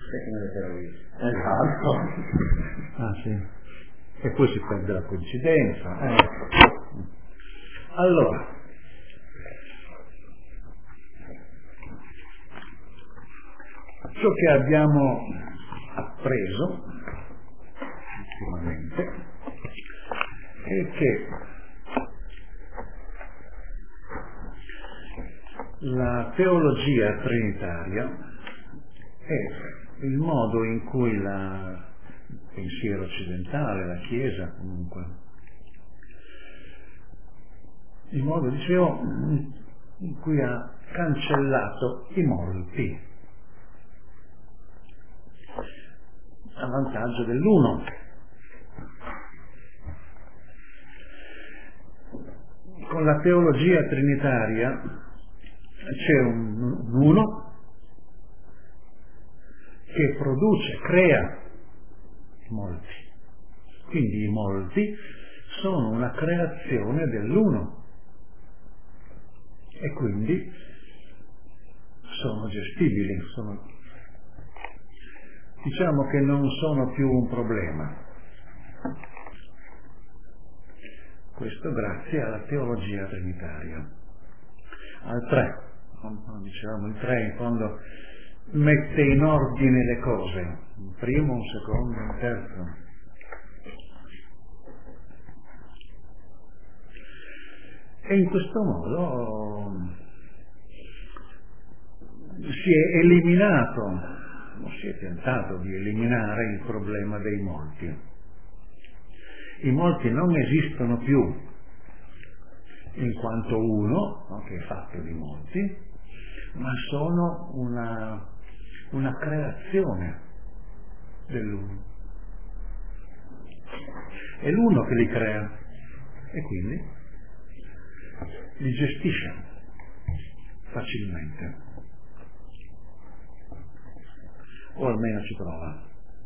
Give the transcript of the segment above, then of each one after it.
Esatto. Ah sì. E poi si perde la coincidenza. Allora, ciò che abbiamo appreso ultimamente è che la teologia trinitaria è il modo in cui il pensiero occidentale, la Chiesa comunque, il modo, dicevo, in cui ha cancellato i molti a vantaggio dell'uno. Con la teologia trinitaria c'è un uno che produce, crea molti. Quindi i molti sono una creazione dell'uno e quindi sono gestibili, diciamo che non sono più un problema. Questo grazie alla teologia trinitaria. Al 3, dicevamo, il 3 in fondo mette in ordine le cose, un primo, un secondo, un terzo. E in questo modo si è eliminato, o si è tentato di eliminare il problema dei molti. I molti non esistono più in quanto uno, no, che è fatto di molti, ma sono una creazione dell'uno. È l'uno che li crea e quindi li gestisce facilmente, o almeno ci prova.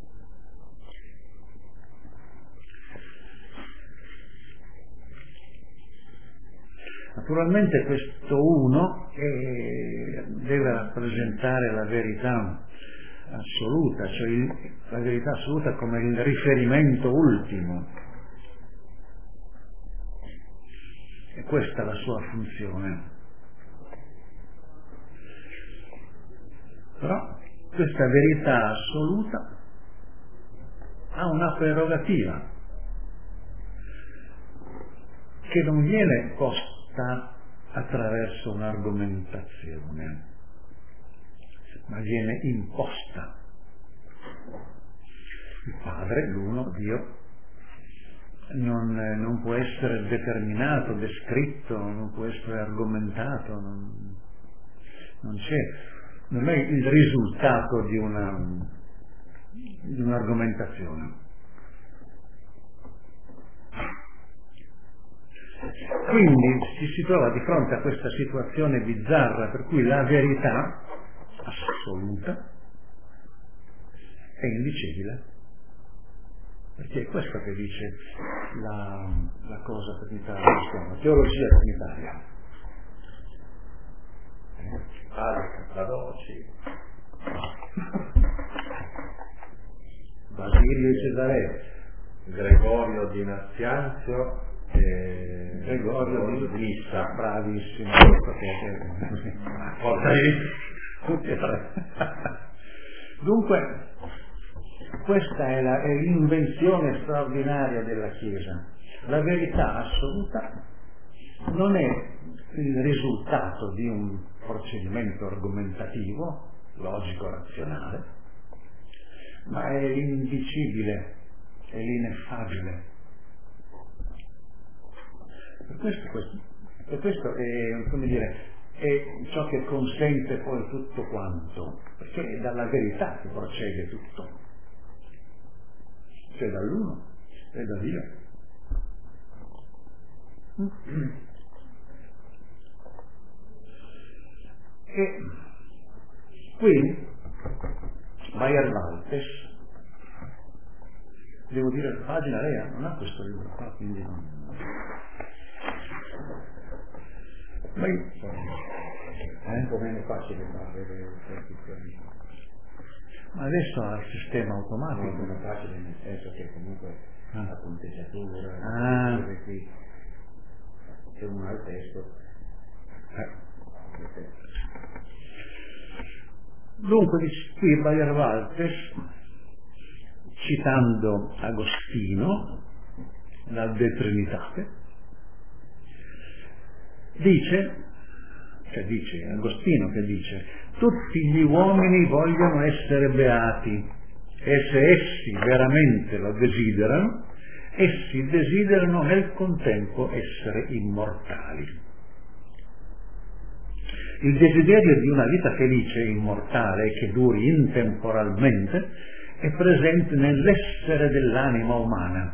Naturalmente questo uno deve rappresentare la verità assoluta, cioè la verità assoluta come il riferimento ultimo. E questa è la sua funzione. Però questa verità assoluta ha una prerogativa che non viene posta attraverso un'argomentazione, ma viene imposta. Il Padre, l'uno, Dio, non può essere determinato, descritto, non può essere argomentato, non è il risultato di un'argomentazione. Quindi si trova di fronte a questa situazione bizzarra per cui la verità assoluta è indicibile, perché è questo che dice la cosa trinitaria, la teologia trinitaria. Capadoci, Basilio Cesare, Gregorio di Nazianzio e Gregorio di Nissa, bravissimo, tutti e tre. Dunque questa è l'invenzione straordinaria della Chiesa. La verità assoluta non è il risultato di un procedimento argomentativo, logico, razionale, ma è l'indicibile, è l'ineffabile. Per questo è, come dire, è ciò che consente poi tutto quanto, perché è dalla verità che procede tutto, cioè dall'uno e da Dio. E qui Bayerwaltes, devo dire la pagina lei non ha questo libro qua, quindi è un po' meno facile fare le traduzioni. Ma adesso ha il sistema automatico. Non è facile, nel senso che comunque la punteggiatura, qui se uno ha il testo. Dunque qui Bayer-Waltes, citando Agostino dal De Trinitate, dice Agostino che dice: tutti gli uomini vogliono essere beati e se essi veramente lo desiderano, essi desiderano nel contempo essere immortali. Il desiderio di una vita felice e immortale che duri intemporalmente è presente nell'essere dell'anima umana.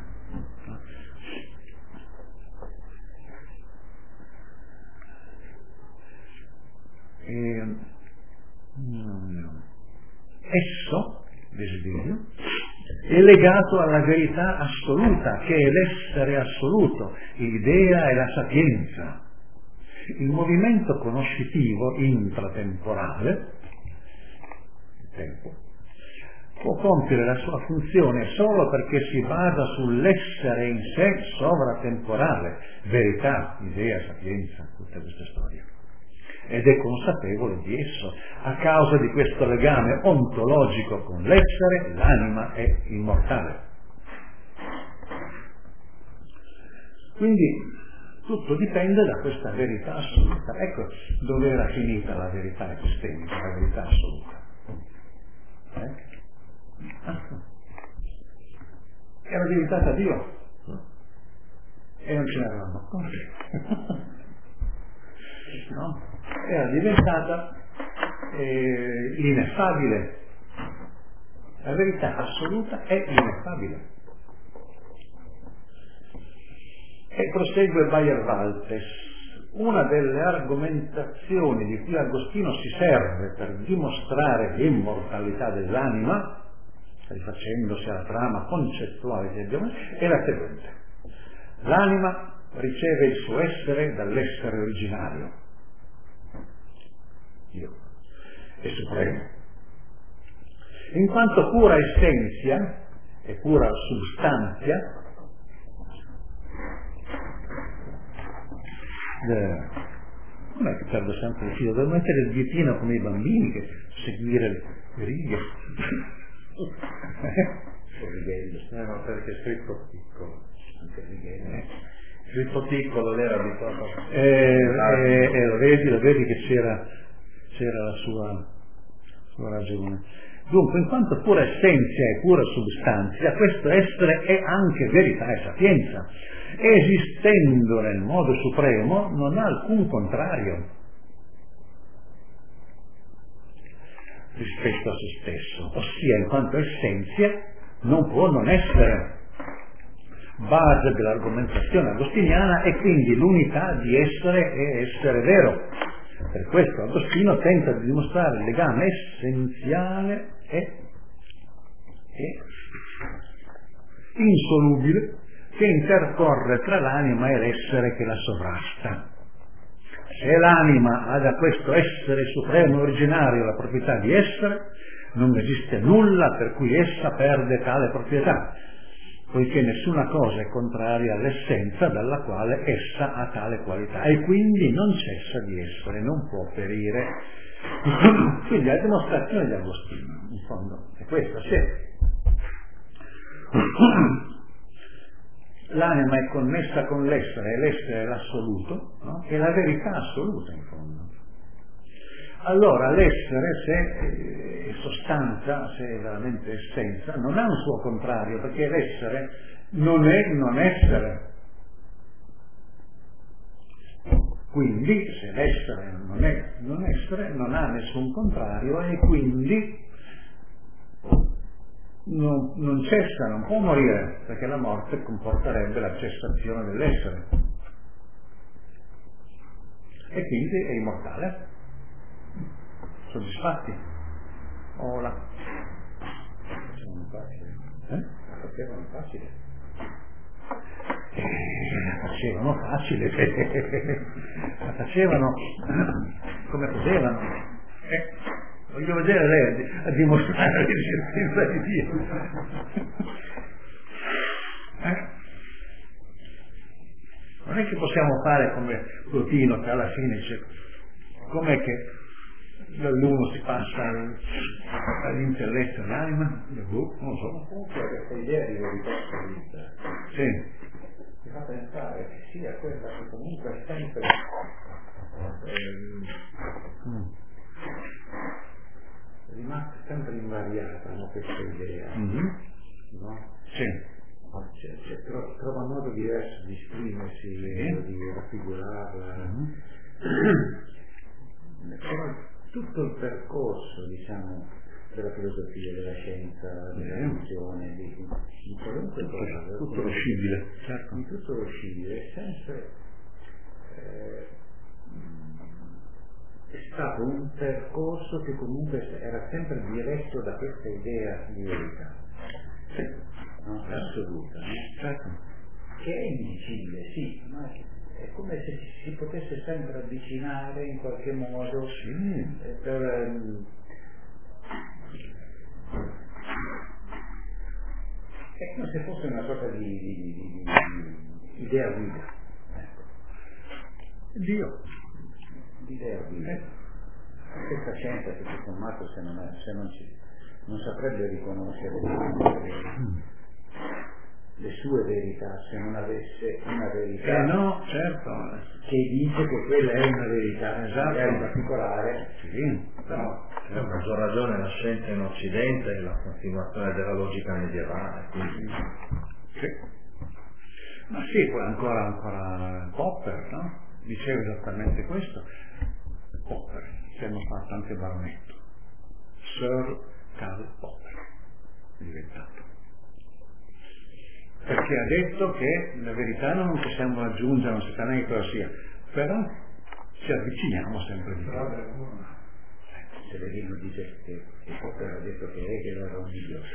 Esso, desiderio, è legato alla verità assoluta, che è l'essere assoluto, l'idea e la sapienza. Il movimento conoscitivo intratemporale, il tempo, può compiere la sua funzione solo perché si basa sull'essere in sé sovratemporale, verità, idea, sapienza, tutta questa storia. Ed è consapevole di esso. A causa di questo legame ontologico con l'essere, l'anima è immortale. Quindi tutto dipende da questa verità assoluta. Ecco dove era finita la verità epistemica, la verità assoluta. Era diventata Dio e non ce ne eravamo accorti. No? Era diventata ineffabile. La verità assoluta è ineffabile. E prosegue Bayer-Waltes: una delle argomentazioni di cui Agostino si serve per dimostrare l'immortalità dell'anima, rifacendosi alla trama concettuale che abbiamo, è la seguente: l'anima riceve il suo essere dall'essere originario, Dio, è supremo, in quanto pura essenza e pura substanzia. Com'è che perdo sempre il filo? Devo mettere il dietino come i bambini, che seguire le righe. No, perché è scritto piccolo, anche righe. Scritto piccolo, l'era abituato. Lo vedi che c'era la sua ragione. Dunque, in quanto pura essenza e pura substanzia, questo essere è anche verità e sapienza. Esistendo nel modo supremo, non ha alcun contrario rispetto a se stesso, ossia in quanto essenza non può non essere. Base dell'argomentazione agostiniana è quindi l'unità di essere e essere vero. Per questo Agostino tenta di dimostrare il legame essenziale e insolubile che intercorre tra l'anima e l'essere che la sovrasta. Se l'anima ha da questo essere supremo originario la proprietà di essere, non esiste nulla per cui essa perde tale proprietà, poiché nessuna cosa è contraria all'essenza dalla quale essa ha tale qualità e quindi non cessa di essere, non può perire. Quindi la dimostrazione di Agostino, in fondo, è questa: se l'anima è connessa con l'essere e l'essere è l'assoluto, no? È la verità assoluta in fondo. Allora l'essere, se è sostanza, se è veramente essenza, non ha un suo contrario, perché l'essere non è non essere. Quindi se l'essere non è non essere, non ha nessun contrario e quindi non cessa, non può morire, perché la morte comporterebbe la cessazione dell'essere. E quindi è immortale. Soddisfatti? Ora. Facevano facile. Facevano facile. Facevano facile. La facevano come potevano. Voglio vedere lei a dimostrare l'esistenza di Dio. Non è che possiamo fare come Plotino, che alla fine dice com'è che dall'uno si passa all'intelletto, all'anima? Non lo so. Comunque questa idea di verità assoluta mi fa pensare che sia quella che comunque è sempre rimasta sempre invariata, no, questa idea, no? Sì. Trova un modo diverso di esprimersi, di raffigurarla. Però tutto il percorso, diciamo, della filosofia, della scienza, della religione, di qualunque cosa, tutto lo scibile, certo. Di tutto lo scibile, è sempre è stato un percorso che comunque era sempre diretto da questa idea di verità, no? Assoluta, no? Certo. Che è indicibile, sì, ma è come se si potesse sempre avvicinare in qualche modo per è come se fosse una sorta di idea guida, ecco. Dio. L'idea guida. Questa scienza, tutto sommato, se non saprebbe riconoscere le sue verità se non avesse una verità no, certo, che dice che quella è una verità, esatto, in particolare. Però a maggior ragione la scienza in Occidente è la continuazione della logica medievale, quindi ma sì, poi ancora Popper, no? Diceva esattamente questo. Popper, che hanno fatto anche baronetto, Sir Karl Popper è diventato, perché ha detto che la verità non possiamo raggiungere, non si sa neanche cosa sia, però ci avviciniamo sempre di più. Severino dice che Popper ha detto che Hegel era un idiota.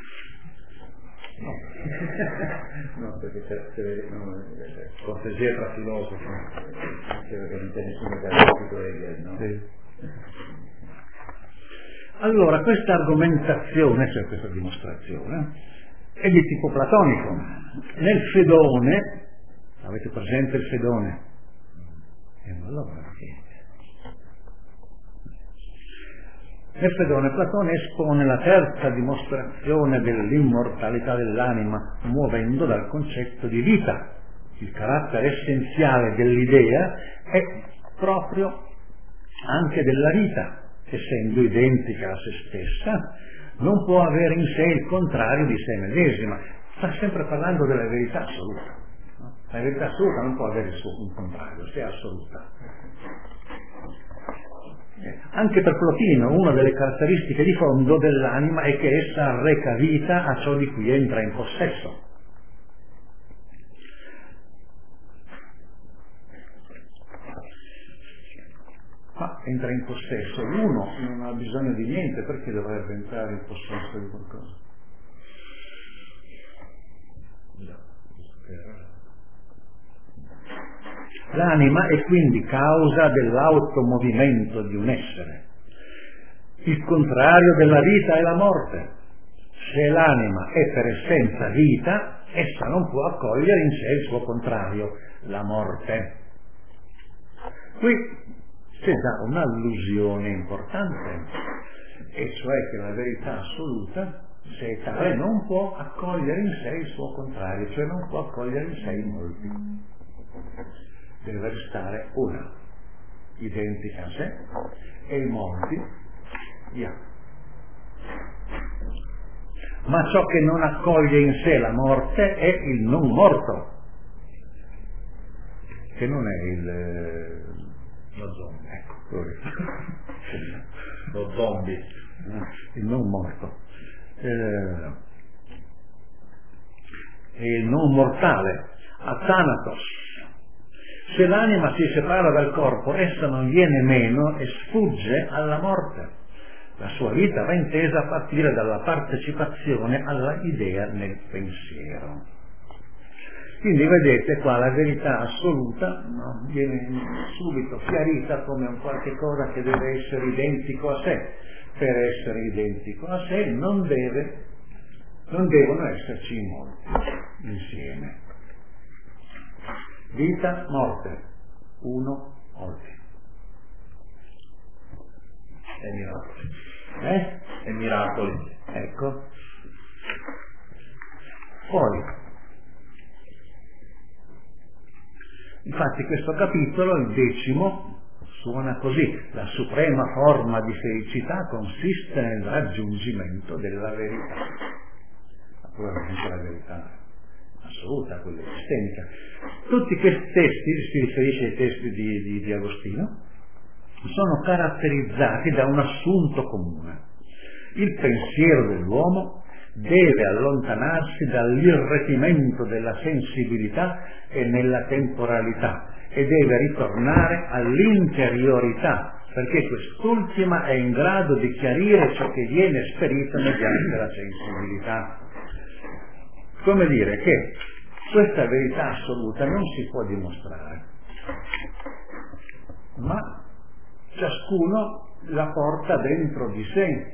No, perché Severino cortesia tra filosofi, diceva che non c'è nessuno che ha capito Hegel, no? Sì. Allora, questa argomentazione, cioè questa dimostrazione, è di tipo platonico. Nel Fedone, avete presente il Fedone? Allora, nel Fedone Platone espone la terza dimostrazione dell'immortalità dell'anima, muovendo dal concetto di vita. Il carattere essenziale dell'idea è proprio anche della vita, essendo identica a se stessa, non può avere in sé il contrario di sé medesima. Sta sempre parlando della verità assoluta. No? La verità assoluta non può avere un contrario, se è assoluta. Anche per Plotino una delle caratteristiche di fondo dell'anima è che essa reca vita a ciò di cui entra in possesso. Ma entra in possesso, uno non ha bisogno di niente, perché dovrebbe entrare in possesso di qualcosa? L'anima è quindi causa dell'automovimento di un essere. Il contrario della vita è la morte. Se l'anima è per essenza vita, essa non può accogliere in sé il suo contrario, la morte. Qui c'è già un'allusione importante, e cioè che la verità assoluta, se è tale, non può accogliere in sé il suo contrario, cioè non può accogliere in sé i molti. Deve restare una, identica a sé, e i molti via. Ma ciò che non accoglie in sé la morte è il non morto, che non è lo zombie, ecco, lo zombie, il non morto, è il non mortale, athanatos. Se l'anima si separa dal corpo, essa non viene meno e sfugge alla morte. La sua vita va intesa a partire dalla partecipazione alla idea nel pensiero. Quindi vedete qua la verità assoluta, no, viene subito chiarita come un qualche cosa che deve essere identico a sé. per essere identico a sé, non devono esserci in molti insieme. Vita, morte, uno, molti. E miracoli. E miracoli. Ecco. Poi, infatti questo capitolo, il 10, suona così: la suprema forma di felicità consiste nel raggiungimento della verità. Naturalmente la verità assoluta, quella esistenza. Tutti questi testi, si riferisce ai testi di Agostino, sono caratterizzati da un assunto comune. Il pensiero dell'uomo deve allontanarsi dall'irretimento della sensibilità e nella temporalità e deve ritornare all'interiorità, perché quest'ultima è in grado di chiarire ciò che viene esperito mediante la sensibilità. Come dire che questa verità assoluta non si può dimostrare, ma ciascuno la porta dentro di sé.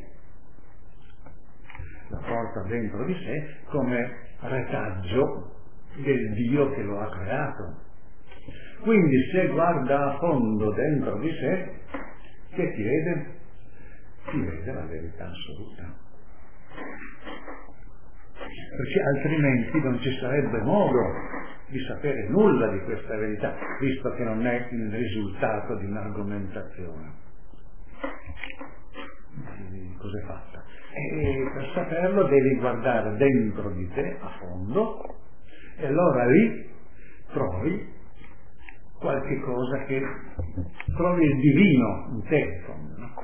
La porta dentro di sé come retaggio del Dio che lo ha creato. Quindi se guarda a fondo dentro di sé, che ti vede? Ti vede la verità assoluta. Perché altrimenti non ci sarebbe modo di sapere nulla di questa verità, visto che non è il risultato di un'argomentazione. Cos'è fatta? E per saperlo devi guardare dentro di te a fondo, e allora lì trovi qualche cosa che trovi il divino in te, in fondo, no?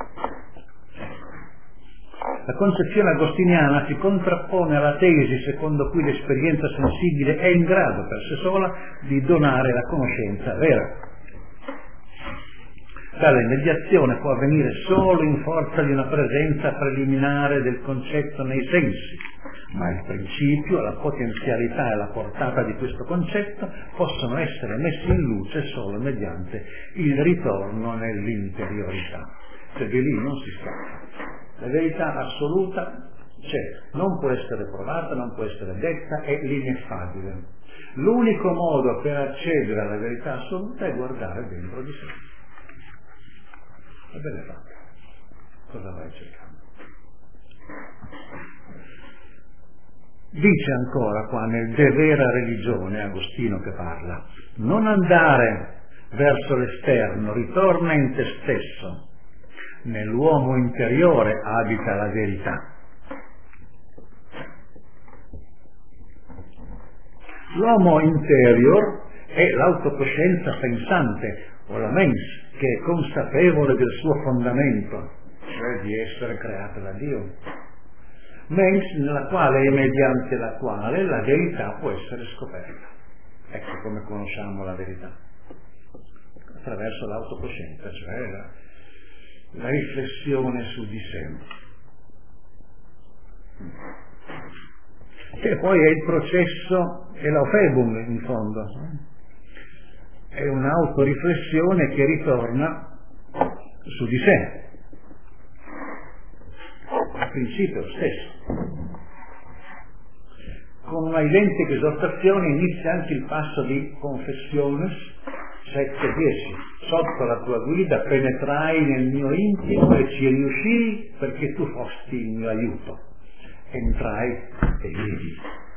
La concezione agostiniana si contrappone alla tesi secondo cui l'esperienza sensibile è in grado per sé sola di donare la conoscenza vera. Tale mediazione può avvenire solo in forza di una presenza preliminare del concetto nei sensi, ma il principio, la potenzialità e la portata di questo concetto possono essere messi in luce solo mediante il ritorno nell'interiorità. Cioè di lì non si scappa. La verità assoluta c'è, non può essere provata, non può essere detta, è l'ineffabile. L'unico modo per accedere alla verità assoluta è guardare dentro di sé. E bene fatto. Cosa vai cercando? Dice ancora qua nel De Vera Religione, Agostino che parla: non andare verso l'esterno, ritorna in te stesso. Nell'uomo interiore abita la verità. L'uomo interior è l'autocoscienza pensante, o la mens, che è consapevole del suo fondamento, cioè di essere creata da Dio. Mens nella quale e mediante la quale la verità può essere scoperta. Ecco come conosciamo la verità. Attraverso l'autocoscienza, cioè la riflessione su di sé. Che poi è il processo, è l'aufebum in fondo. È un'autoriflessione che ritorna su di sé. Il principio è lo stesso. Con una identica esortazione inizia anche il passo di confessiones 7:10. Sotto la tua guida penetrai nel mio intimo e ci riuscii perché tu fosti il mio aiuto. Entrai e vivi.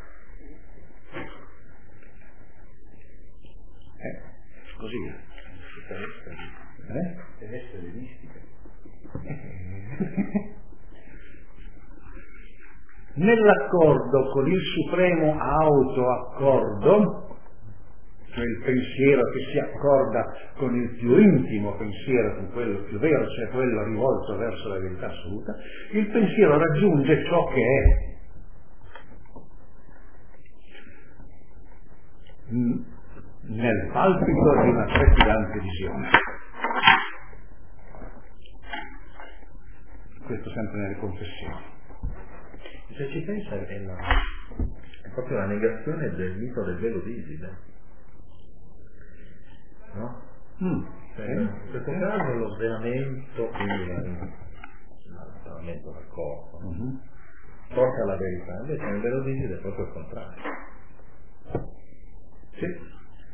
Così deve essere mistica. Nell'accordo con il supremo autoaccordo, cioè il pensiero che si accorda con il più intimo pensiero, con quello più vero, cioè quello rivolto verso la verità assoluta, il pensiero raggiunge ciò che è. Nel palpito di una trepidante visione. Questo sempre nelle confessioni. Se ci pensa è proprio la negazione del mito del velo di Iside, no? In questo caso lo svenamento, quindi funzionamento del corpo. Tocca la verità, invece nel vero visita è proprio il contrario. Sì.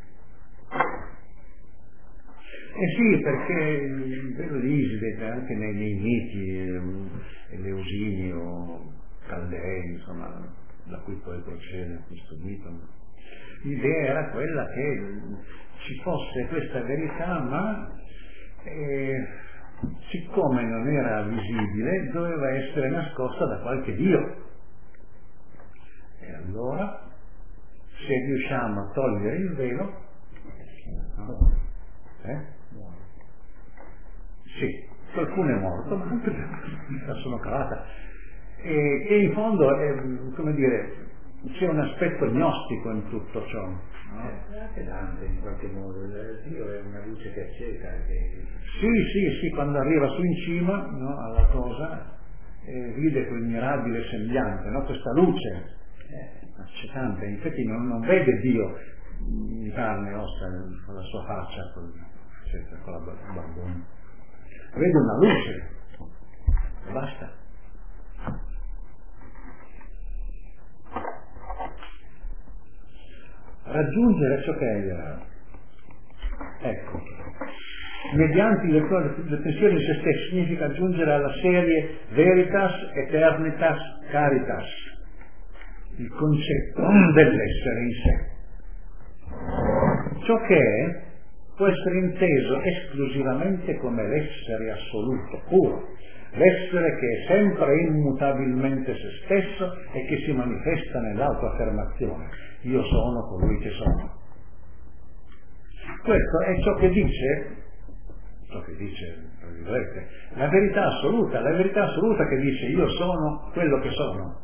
Sì, perché il vero visita anche nei miti, Eleusini Caldei, insomma, da cui poi procede questo mito, l'idea era quella che ci fosse questa verità, ma siccome non era visibile doveva essere nascosta da qualche dio. E allora, se riusciamo a togliere il velo, sì, qualcuno è morto, ma la sono calata. E in fondo come dire, c'è un aspetto gnostico in tutto ciò, no? Anche Dante in qualche modo, Dio è una luce che accesa. Sì, quando arriva su in cima, no, alla cosa, vide quel mirabile sembiante, no? Questa luce accecante, infatti non vede Dio in carne e ossa con la sua faccia, con la barbona, vede una luce, basta. Raggiungere ciò che è, ecco, mediante le pensioni di se stesso significa giungere alla serie veritas, eternitas, caritas, il concetto dell'essere in sé. Ciò che è può essere inteso esclusivamente come l'essere assoluto, puro, l'essere che è sempre immutabilmente se stesso e che si manifesta nell'autoaffermazione: io sono colui che sono. Questo è ciò che dice, tra virgolette, la verità assoluta che dice io sono quello che sono.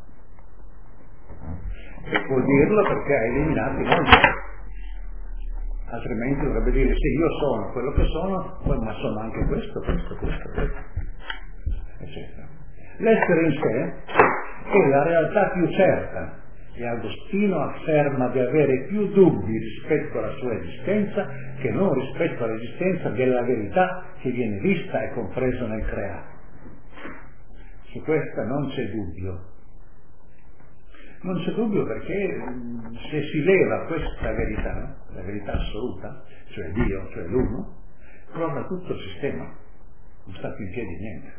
E può dirlo perché ha eliminato i molti. Altrimenti dovrebbe dire sì, io sono quello che sono, ma sono anche questo, eccetera. L'essere in sé è la realtà più certa e Agostino afferma di avere più dubbi rispetto alla sua esistenza che non rispetto all'esistenza della verità che viene vista e compresa nel creato. Su questa non c'è dubbio. Non c'è dubbio perché se si leva questa verità, la verità assoluta, cioè Dio, cioè l'uno, crolla tutto il sistema, non sta più in piedi niente.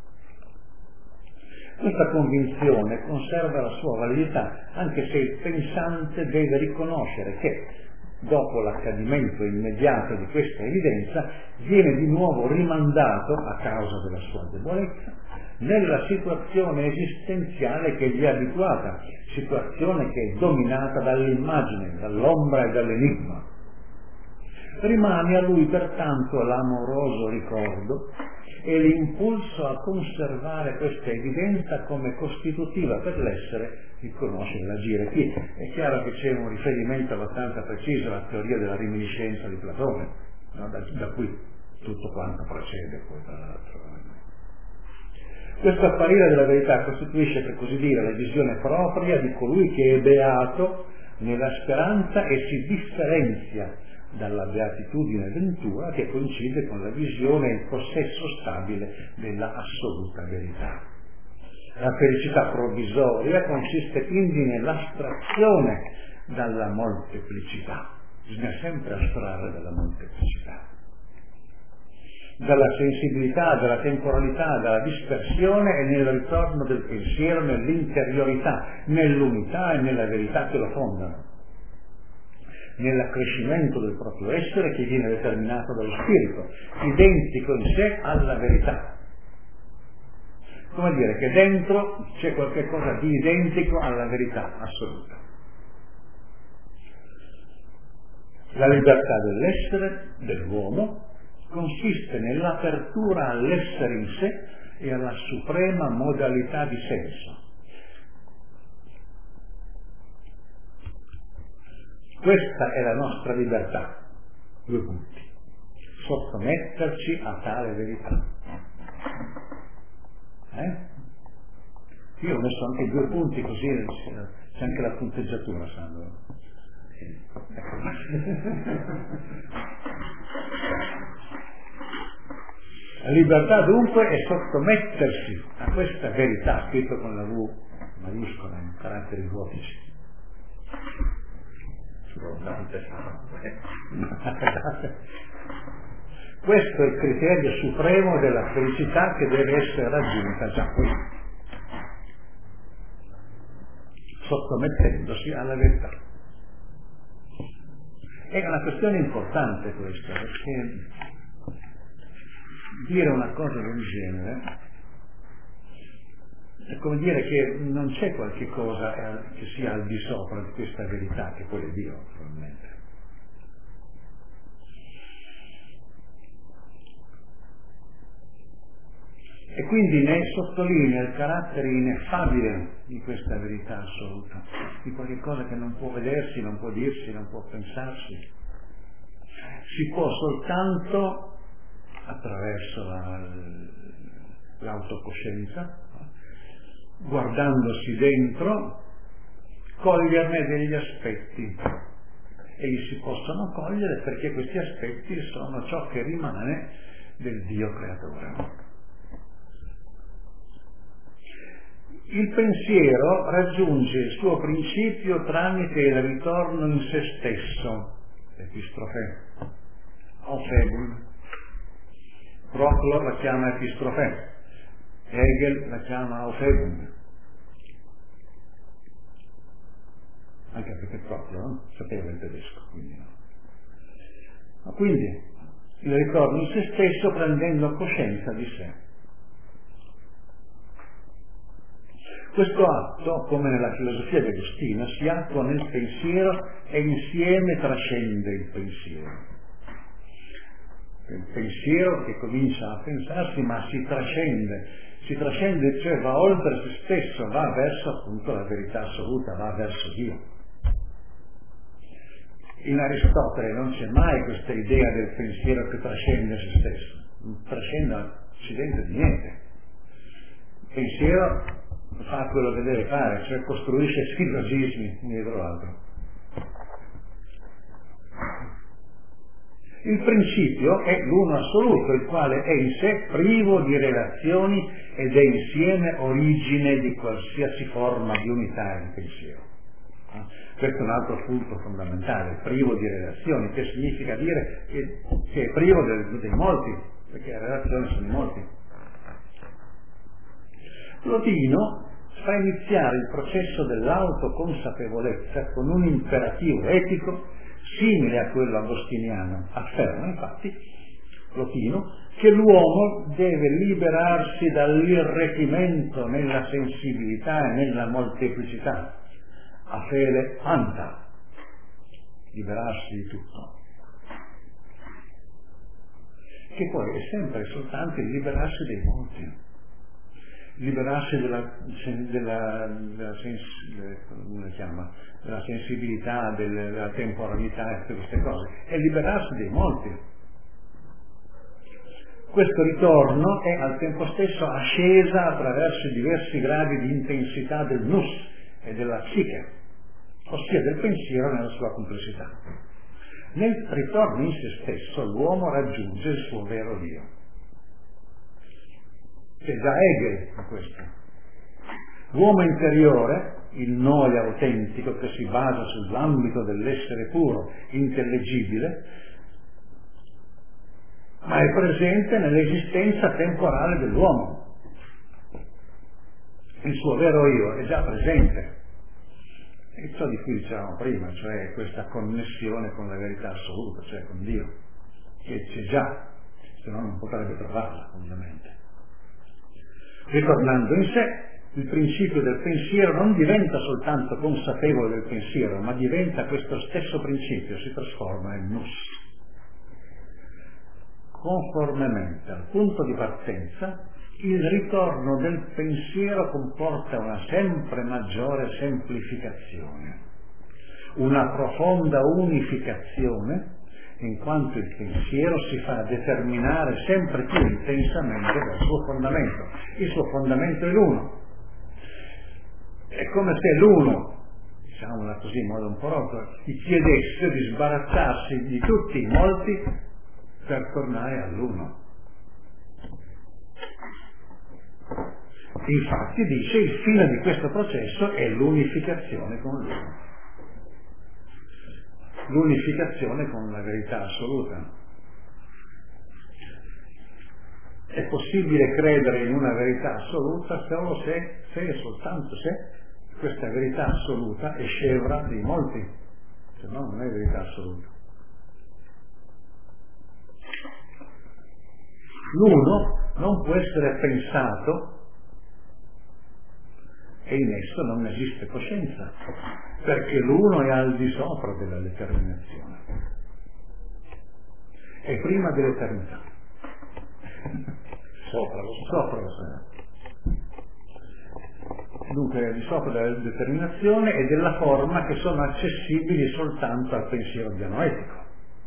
Questa convinzione conserva la sua validità, anche se il pensante deve riconoscere che, dopo l'accadimento immediato di questa evidenza, viene di nuovo rimandato, a causa della sua debolezza, nella situazione esistenziale che gli è abituata, situazione che è dominata dall'immagine, dall'ombra e dall'enigma. Rimane a lui pertanto l'amoroso ricordo e l'impulso a conservare questa evidenza come costitutiva per l'essere, il conoscere, l'agire. Qui è chiaro che c'è un riferimento abbastanza preciso alla teoria della reminiscenza di Platone, no? da cui tutto quanto procede poi tra l'altro. Questo apparire della verità costituisce, per così dire, la visione propria di colui che è beato nella speranza e si differenzia dalla beatitudine ventura che coincide con la visione e il possesso stabile della assoluta verità. La felicità provvisoria consiste quindi nell'astrazione dalla molteplicità. Bisogna sempre astrarre dalla molteplicità, dalla sensibilità, dalla temporalità, dalla dispersione e nel ritorno del pensiero nell'interiorità, nell'unità e nella verità che lo fondano, nell'accrescimento del proprio essere che viene determinato dallo spirito, identico in sé alla verità. Come dire che dentro c'è qualche cosa di identico alla verità assoluta. La libertà dell'essere, dell'uomo, consiste nell'apertura all'essere in sé e alla suprema modalità di senso. Questa è la nostra libertà, 2 punti. Sottometterci a tale verità. Io ho messo anche 2 punti così c'è anche la punteggiatura, Sandro. Ecco. La libertà dunque è sottomettersi a questa verità, scritto con la V maiuscola in caratteri gotici, questo è il criterio supremo della felicità che deve essere raggiunta già qui, sottomettendosi alla verità. È una questione importante questa, perché dire una cosa del genere è come dire che non c'è qualche cosa che sia al di sopra di questa verità, che poi è Dio, naturalmente. E quindi ne sottolinea il carattere ineffabile di questa verità assoluta, di qualche cosa che non può vedersi, non può dirsi, non può pensarsi. Si può soltanto attraverso l'autocoscienza, guardandosi dentro, coglierne degli aspetti, e si possono cogliere perché questi aspetti sono ciò che rimane del Dio creatore. Il pensiero raggiunge il suo principio tramite il ritorno in se stesso, epistrofè, Aufhebung. Proclo la chiama epistrofè, Hegel la chiama Aufhebung, anche perché Proclo sapeva il tedesco, quindi no. Ma quindi il ritorno in se stesso prendendo coscienza di sé. Questo atto, come nella filosofia di Agostino, si attua nel pensiero e insieme trascende il pensiero. Il pensiero che comincia a pensarsi, ma si trascende, cioè va oltre se stesso, va verso appunto la verità assoluta, va verso Dio. In Aristotele non c'è mai questa idea del pensiero che trascende se stesso, non trascende l'accidente di niente. Il pensiero fa quello che deve fare, cioè costruisce sillogismi dietro l'altro. Il principio è l'uno assoluto, il quale è in sé privo di relazioni ed è insieme origine di qualsiasi forma di unità in pensiero. Questo è un altro punto fondamentale, privo di relazioni, che significa dire che è privo dei molti, perché le relazioni sono molti. Plotino fa iniziare il processo dell'autoconsapevolezza con un imperativo etico simile a quello agostiniano. Afferma infatti Plotino che l'uomo deve liberarsi dall'irretimento nella sensibilità e nella molteplicità, afele anta, liberarsi di tutto, che poi è sempre e soltanto il liberarsi dei molti, liberarsi della sensibilità, della temporalità e tutte queste cose, è liberarsi dei molti. Questo ritorno è al tempo stesso ascesa attraverso i diversi gradi di intensità del nous e della psiche, ossia del pensiero nella sua complessità. Nel ritorno in se stesso l'uomo raggiunge il suo vero Dio. C'è già Hegel in questo. L'uomo interiore, il noi autentico che si basa sull'ambito dell'essere puro, intellegibile, ma è presente nell'esistenza temporale dell'uomo. Il suo vero io è già presente. E ciò di cui dicevamo prima, cioè questa connessione con la verità assoluta, cioè con Dio, che c'è già, se no non potrebbe trovarla, ovviamente. Ritornando in sé, il principio del pensiero non diventa soltanto consapevole del pensiero, ma diventa questo stesso principio, si trasforma in nous. Conformemente al punto di partenza, il ritorno del pensiero comporta una sempre maggiore semplificazione, una profonda unificazione, in quanto il pensiero si fa determinare sempre più intensamente dal suo fondamento. Il suo fondamento è l'uno. È come se l'uno, diciamola così in modo un po' rotto, gli chiedesse di sbarazzarsi di tutti i molti per tornare all'uno. Infatti dice il fine di questo processo è l'unificazione con l'uno, l'unificazione con la verità assoluta. È possibile credere in una verità assoluta solo se e soltanto se questa verità assoluta è scevra di molti, se no non è verità assoluta. L'uno non può essere pensato e in esso non esiste coscienza, perché l'uno è al di sopra della determinazione, è prima dell'eternità, sopra lo spazio. Dunque è al di sopra della determinazione e della forma che sono accessibili soltanto al pensiero dianoetico.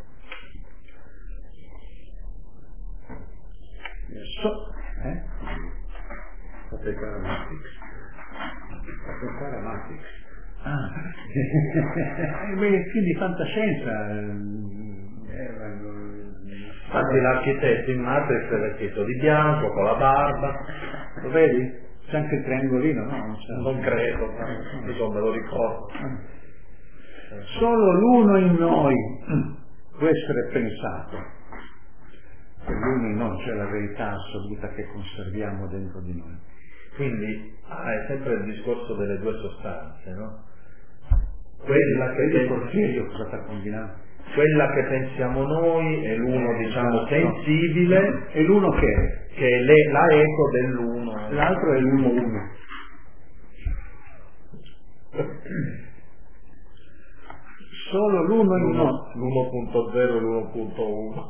Applicare Matrix. Quindi fantascienza. Infatti l'architetto in Matrix è vestito di bianco, con la barba, lo vedi? C'è anche il triangolino, no? Non credo, insomma me lo ricordo. Solo l'uno in noi può essere pensato. E l'uno in noi, cioè la verità assoluta che conserviamo dentro di noi. Quindi è sempre il discorso delle due sostanze, no? Quella che pensiamo noi è l'uno, diciamo, sensibile, e l'uno che è? Che è la eco dell'uno. L'altro è l'uno uno. Solo l'uno in noi. L'1.0 e l'1.1.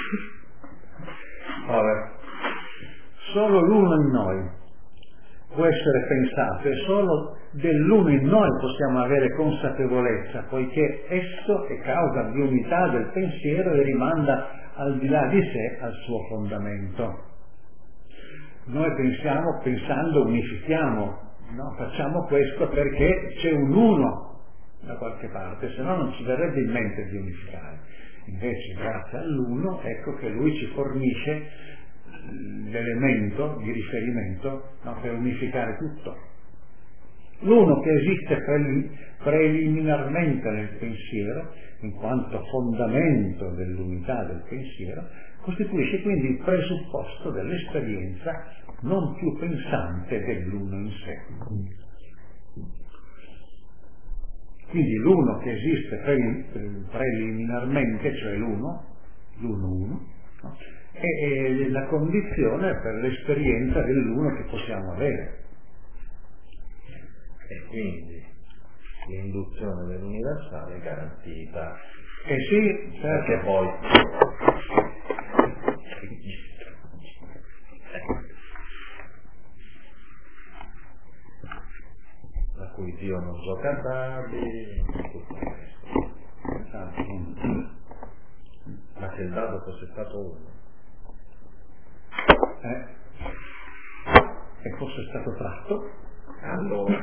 Vabbè. Solo l'uno in noi può essere pensato e solo dell'uno in noi possiamo avere consapevolezza, poiché esso è causa di unità del pensiero e rimanda al di là di sé al suo fondamento. Noi pensiamo, pensando unifichiamo, no? Facciamo questo perché c'è un uno da qualche parte, se no non ci verrebbe in mente di unificare. Invece grazie all'uno ecco che lui ci fornisce l'elemento di riferimento, no, per unificare tutto. L'uno che esiste preliminarmente nel pensiero, in quanto fondamento dell'unità del pensiero, costituisce quindi il presupposto dell'esperienza non più pensante dell'uno in sé. Quindi l'uno che esiste preliminarmente, cioè l'uno uno, no? È la condizione per l'esperienza dell'uno che possiamo avere. E quindi l'induzione dell'universale è garantita. Sì, certo. Perché poi a cui Dio non gioca a dardi, tutto questo. Ma se il dado fosse stato uno e fosse stato tratto, allora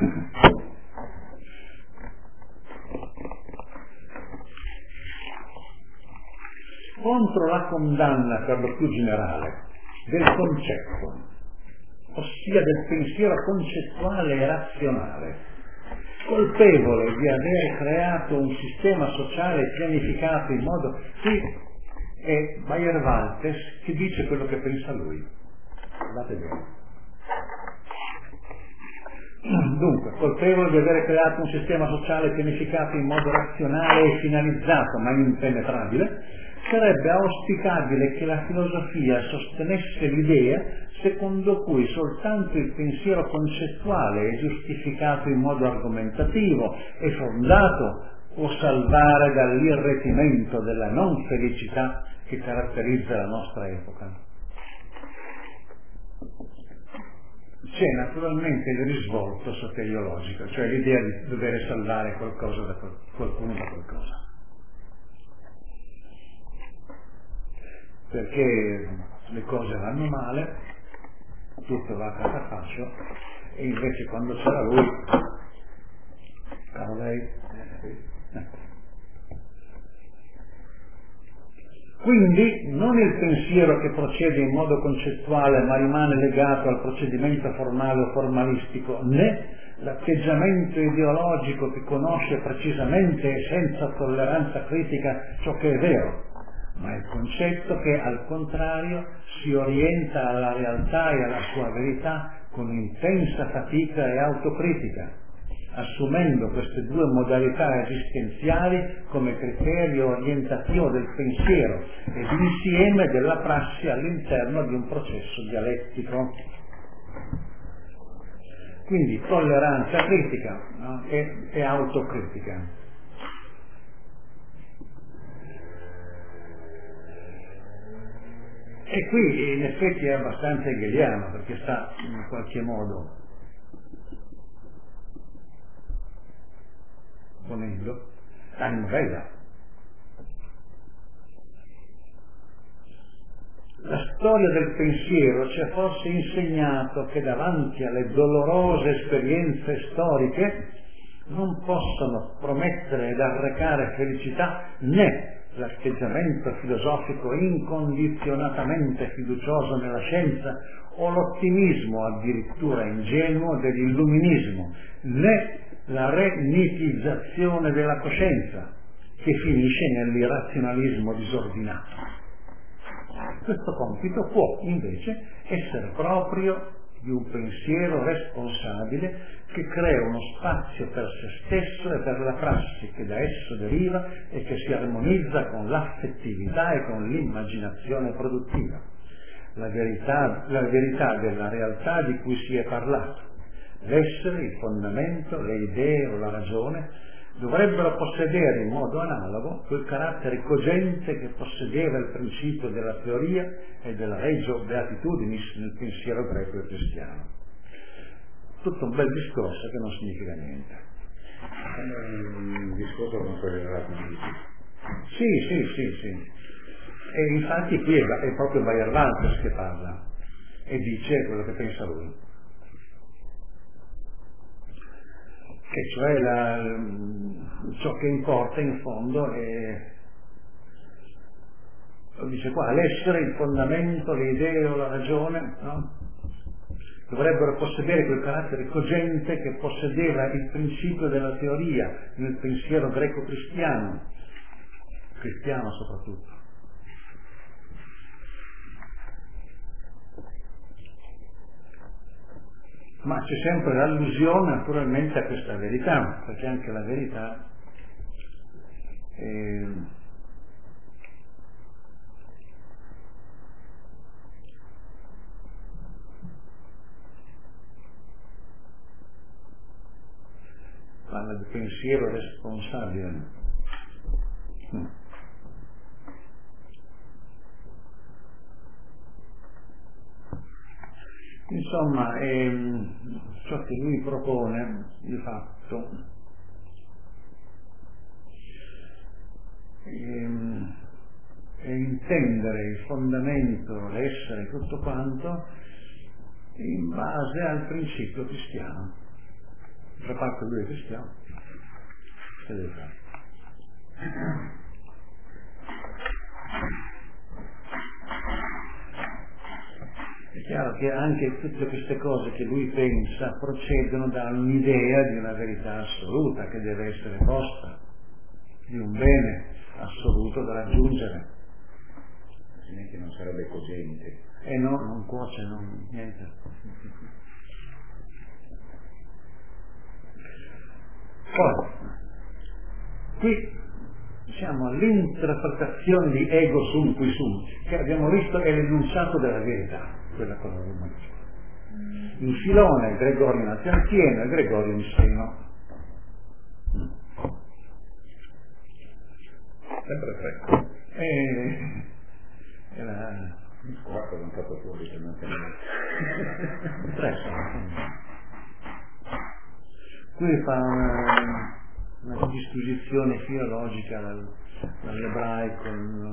contro la condanna per lo più generale del concetto, ossia del pensiero concettuale e razionale, colpevole di aver creato un sistema sociale pianificato in modo... Sì, è Bayer-Waltes che dice quello che pensa lui. Guardate bene. Dunque, colpevole di aver creato un sistema sociale pianificato in modo razionale e finalizzato, ma impenetrabile, sarebbe auspicabile che la filosofia sostenesse l'idea secondo cui soltanto il pensiero concettuale è giustificato in modo argomentativo e fondato può salvare dall'irretimento della non felicità che caratterizza la nostra epoca. C'è naturalmente il risvolto soteriologico, cioè l'idea di dover salvare qualcosa da qualcuno da qualcosa. Perché le cose vanno male, tutto va a catafascio, e invece quando c'era lui, caro lei, Quindi non il pensiero che procede in modo concettuale ma rimane legato al procedimento formale o formalistico, né l'atteggiamento ideologico che conosce precisamente e senza tolleranza critica ciò che è vero, ma il concetto che al contrario si orienta alla realtà e alla sua verità con intensa fatica e autocritica, assumendo queste due modalità esistenziali come criterio orientativo del pensiero ed insieme della prassi all'interno di un processo dialettico. Quindi tolleranza critica, no? e autocritica. E qui in effetti è abbastanza hegeliano, perché sta in qualche modo ponendo la novella. La storia del pensiero ci ha forse insegnato che davanti alle dolorose esperienze storiche non possono promettere ed arrecare felicità né l'atteggiamento filosofico incondizionatamente fiducioso nella scienza o l'ottimismo addirittura ingenuo dell'illuminismo, né la renitizzazione della coscienza che finisce nell'irrazionalismo disordinato. Questo compito può invece essere proprio di un pensiero responsabile che crea uno spazio per se stesso e per la prassi che da esso deriva e che si armonizza con l'affettività e con l'immaginazione produttiva. La verità della realtà di cui si è parlato, l'essere, il fondamento, le idee o la ragione dovrebbero possedere in modo analogo quel carattere cogente che possedeva il principio della teoria e della regio beatitudinis nel pensiero greco e cristiano. Tutto un bel discorso che non significa niente. È un discorso con quelli relativisti. Sì. E infatti qui è proprio Bayer Walters che parla e dice quello che pensa lui. Che cioè ciò che importa in fondo è, lo dice qua, l'essere, il fondamento, le idee o la ragione, no? Dovrebbero possedere quel carattere cogente che possedeva il principio della teoria nel pensiero greco-cristiano, cristiano soprattutto. Ma c'è sempre l'allusione naturalmente a questa verità, perché anche la verità parla di pensiero responsabile. Insomma, ciò che lui propone di fatto è intendere il fondamento, l'essere, tutto quanto in base al principio cristiano. Da parte lui è cristiano, che deve fare? È chiaro che anche tutte queste cose che lui pensa procedono da un'idea di una verità assoluta che deve essere posta, di un bene assoluto da raggiungere. Altrimenti non sarebbe cogente. No, non cuoce, niente. Poi, qui siamo all'interpretazione di ego sum qui sum, che abbiamo visto è l'enunciato della verità, quella cosa che abbiamo visto. In Filone, Gregorio Nazianzieno e Gregorio Niceno. Sempre fresco. Era il quarto non fatto fuori per mantenere. Tre sono. Qui fa una disquisizione filologica dall'ebraico.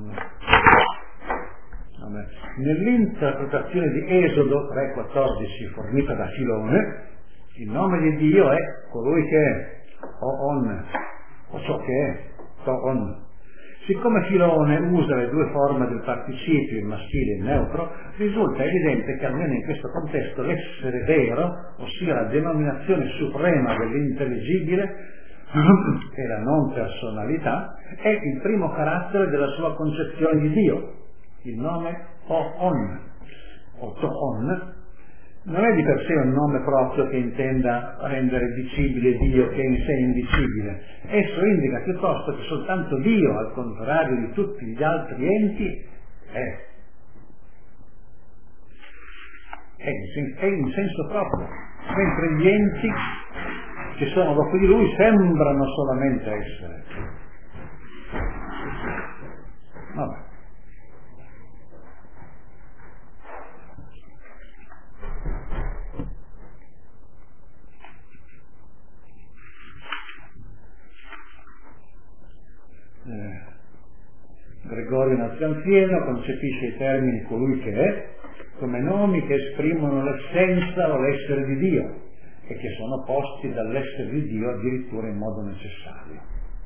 Nell'interpretazione di Esodo 3,14 fornita da Filone, il nome di Dio è colui che è, o ciò che è, to-on. Siccome Filone usa le due forme del participio, il maschile e il neutro, risulta evidente che almeno in questo contesto l'essere vero, ossia la denominazione suprema dell'intelligibile, e la non personalità, è il primo carattere della sua concezione di Dio. Il nome To'on, o To'on, non è di per sé un nome proprio che intenda rendere dicibile Dio, che è in sé indicibile. Esso indica piuttosto che soltanto Dio, al contrario di tutti gli altri enti, è in senso proprio, mentre gli enti che sono dopo di lui sembrano solamente essere. Vabbè. Gregorio Nazianzieno concepisce i termini colui che è come nomi che esprimono l'essenza o l'essere di Dio e che sono posti dall'essere di Dio addirittura in modo necessario.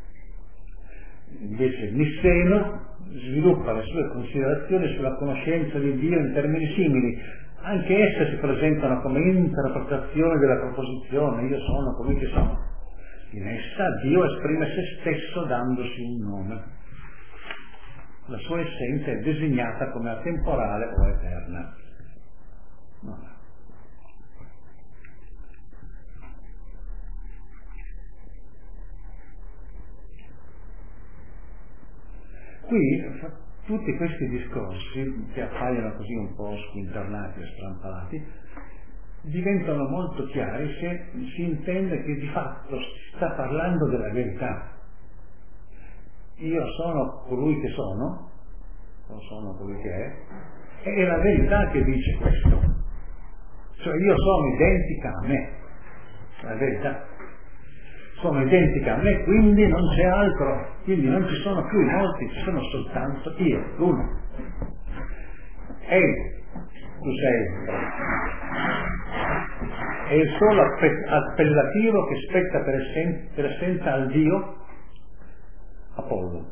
Invece Nisseno sviluppa le sue considerazioni sulla conoscenza di Dio in termini simili. Anche esse si presentano come interpretazione della proposizione io sono colui che sono. In essa Dio esprime se stesso dandosi un nome. La sua essenza è designata come atemporale o eterna. No. Qui tutti questi discorsi, che appaiono così un po' squinternati e strampalati, diventano molto chiari se si intende che di fatto si sta parlando della verità. Io sono colui che sono, o sono colui che è la verità che dice questo. Cioè io sono identica a me, la verità. Sono identica a me, quindi non c'è altro, quindi non ci sono più i molti, ci sono soltanto io, l'uno. Tu sei. È il solo appellativo che spetta per essenza al Dio Apollo.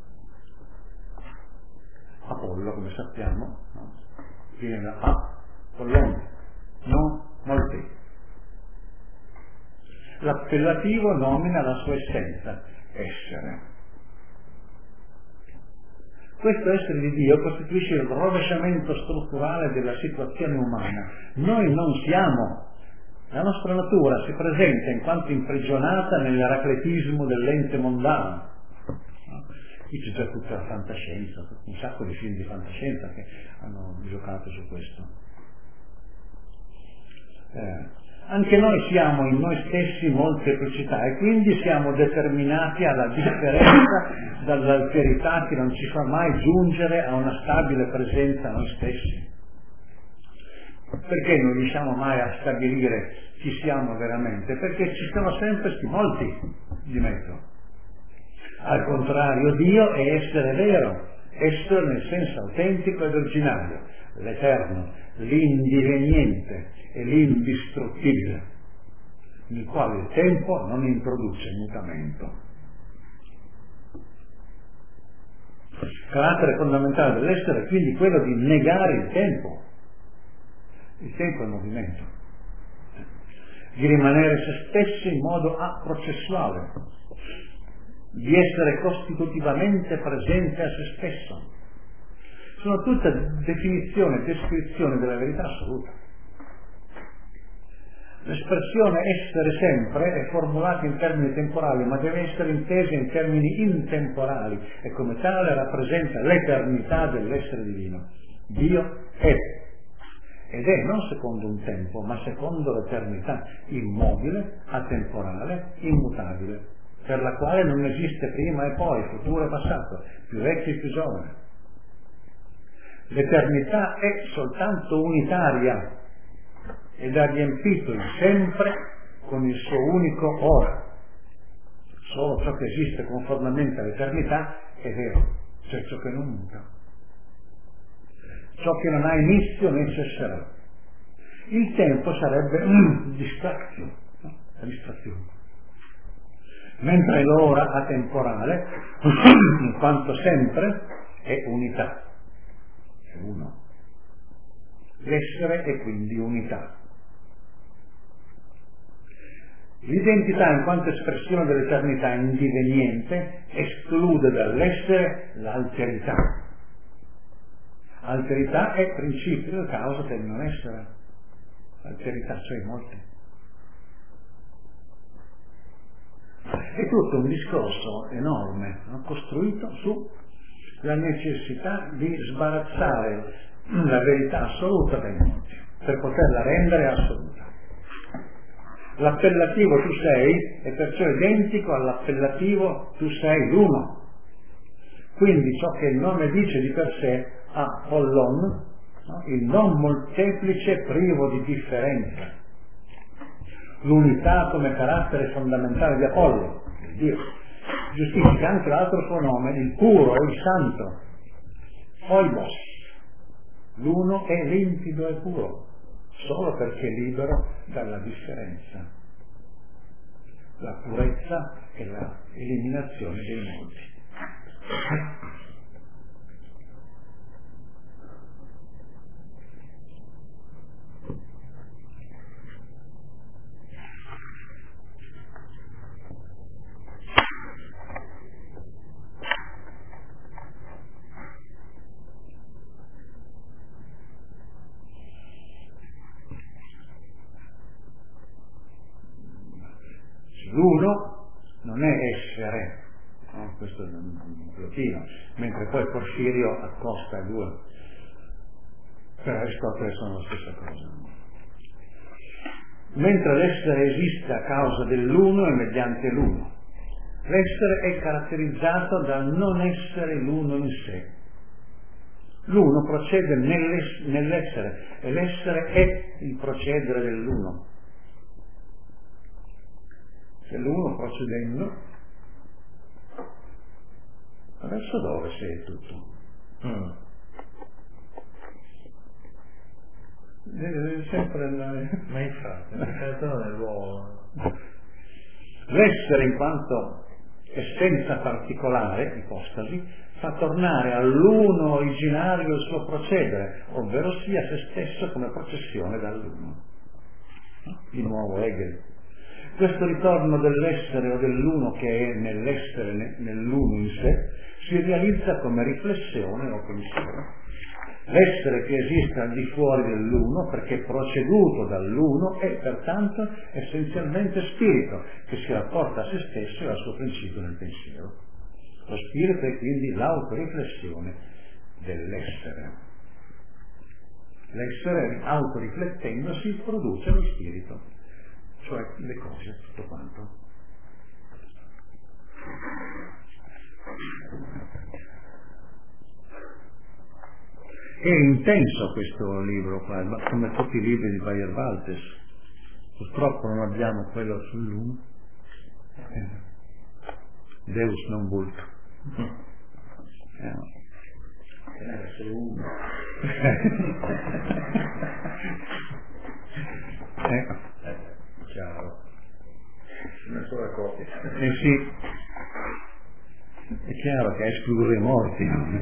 Apollo, come sappiamo, no? Viene da Apollon, non molti. L'appellativo nomina la sua essenza, essere. Questo essere di Dio costituisce il rovesciamento strutturale della situazione umana. Noi non siamo, la nostra natura si presenta in quanto imprigionata nell'eracletismo dell'ente mondano. Qui c'è già tutta la fantascienza, un sacco di film di fantascienza che hanno giocato su questo. Anche noi siamo in noi stessi molteplicità e quindi siamo determinati alla differenza, dall'alterità che non ci fa mai giungere a una stabile presenza noi stessi. Perché non riusciamo mai a stabilire chi siamo veramente? Perché ci sono sempre sti molti di mezzo. Al contrario, Dio è essere vero, essere nel senso autentico ed originario, l'eterno, l'indiveniente e l'indistruttibile, nel quale il tempo non introduce mutamento. Il carattere fondamentale dell'essere è quindi quello di negare il tempo. Il tempo è movimento, di rimanere se stessi in modo aprocessuale, di essere costitutivamente presente a se stesso. Sono tutte definizioni e descrizioni della verità assoluta. L'espressione essere sempre è formulata in termini temporali, ma deve essere intesa in termini intemporali e come tale rappresenta l'eternità dell'essere divino. Dio è, ed è non secondo un tempo, ma secondo l'eternità, immobile, atemporale, immutabile, per la quale non esiste prima e poi, futuro e passato, più vecchio e più giovane. L'eternità è soltanto unitaria ed ha riempito il sempre con il suo unico ora. Solo ciò che esiste conformemente all'eternità è vero, cioè ciò che non muta. Ciò che non ha inizio né cesserà. Il tempo sarebbe distrazione, la distrazione. mentre l'ora atemporale, in quanto sempre, è unità, è uno. L'essere è quindi unità. L'identità, in quanto espressione dell'eternità indiveniente, esclude dall'essere l'alterità. Alterità è principio e causa del non essere. Alterità, cioè molte. È tutto un discorso enorme, no? Costruito sulla necessità di sbarazzare la verità assoluta dai molti, per poterla rendere assoluta. L'appellativo tu sei è perciò identico all'appellativo tu sei l'uno. Quindi ciò che il nome dice di per sé Apollon, no? Il non molteplice privo di differenza. L'unità come carattere fondamentale di Apollo, il Dio, giustifica anche l'altro suo nome, il puro, il santo, Oibos. L'uno è limpido e puro, solo perché è libero dalla differenza. La purezza è la eliminazione dei molti. L'uno non è essere, no? Questo è un plotino, mentre poi Porfirio accosta i due. Per Aristotele sono la stessa cosa. Mentre l'essere esiste a causa dell'uno e mediante l'uno, l'essere è caratterizzato dal non essere l'uno in sé. L'uno procede nell'essere e l'essere è il procedere dell'uno. Se l'uno procedendo, verso dove sei tutto? Sempre Ma infatti, nell'uomo. L'essere in quanto essenza particolare, ipostasi, fa tornare all'uno originario il suo procedere, ovvero sia se stesso come processione dall'uno. Di nuovo Hegel. Questo ritorno dell'essere o dell'uno che è nell'essere, nell'uno in sé, si realizza come riflessione o pensiero. L'essere che esiste al di fuori dell'uno, perché proceduto dall'uno, è pertanto essenzialmente spirito, che si rapporta a se stesso e al suo principio nel pensiero. Lo spirito è quindi l'autoriflessione dell'essere. L'essere, autoriflettendosi, produce lo spirito, cioè le cose, tutto quanto. È intenso questo libro qua, come tutti i libri di Bayer Waltes. Purtroppo non abbiamo quello sull'uno. Deus non vult. Era solo uno. Chiaro. Una sola copia. Sì, è chiaro che escludere i morti.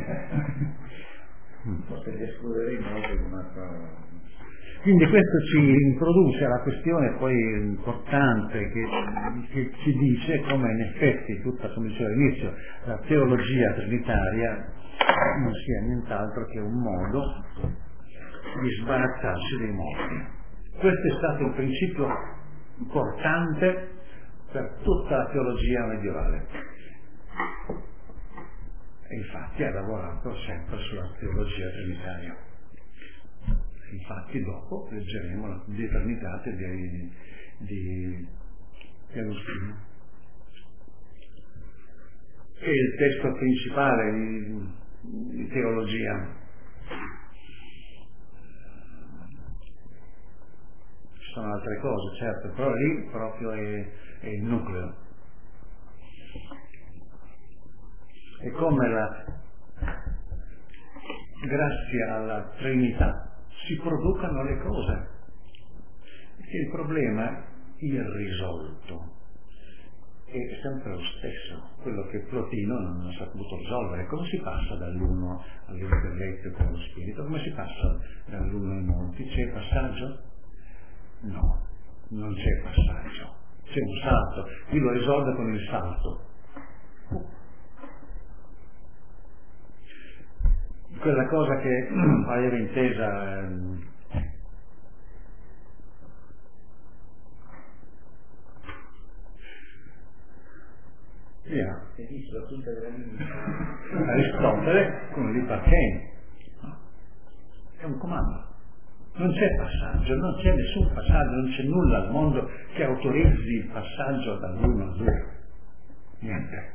Forse li escluderei molto, ma Quindi questo ci introduce alla questione poi importante che ci dice come in effetti tutta, come dicevo all'inizio, la teologia trinitaria non sia nient'altro che un modo di sbarazzarsi dei morti. Questo è stato un principio importante per tutta la teologia medievale. E infatti ha lavorato sempre sulla teologia trinitaria. Infatti dopo leggeremo le Eternitate di Agostino, che è il testo principale di teologia. Ci sono altre cose, certo, però lì proprio è il nucleo. E come grazie alla Trinità si producano le cose, perché il problema irrisolto è sempre lo stesso, quello che Plotino non ha saputo risolvere. Come si passa dall'uno all'intelletto con lo spirito? Come si passa dall'uno ai monti? C'è passaggio? No, non c'è passaggio, c'è un salto. Qui lo risolve con il salto. Quella cosa che aveva intesa Aristotele con l'Ipparchene. È un comando. Non c'è passaggio, non c'è nessun passaggio, non c'è nulla al mondo che autorizzi il passaggio dall'uno al due. Niente.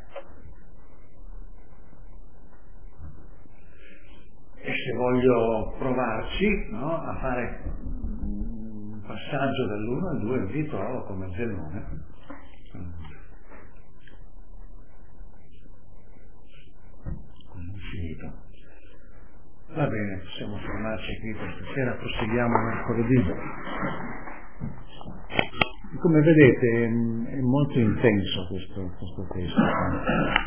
E se voglio provarci, no, a fare un passaggio dall'uno al due, vi trovo come Zenone. Finito. Va bene, possiamo fermarci qui questa sera, proseguiamo mercoledì. Come vedete è molto intenso questo testo.